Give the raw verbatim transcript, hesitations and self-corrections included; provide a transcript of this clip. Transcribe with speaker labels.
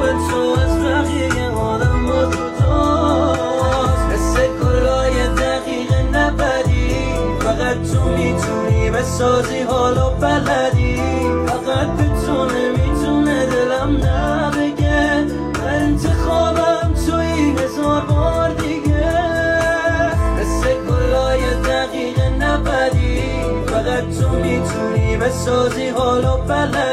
Speaker 1: تو از بقیه آدم و تو توست، مثل گلای دقیق نبدی، فقط تو میتونی بسازی حالو بلدی، فقط به تو نمیتونه دلم نبگه من انتخابم توی هزار بار دیگه، مثل گلای دقیق نبدی، فقط تو میتونی بسازی حالو بلدی.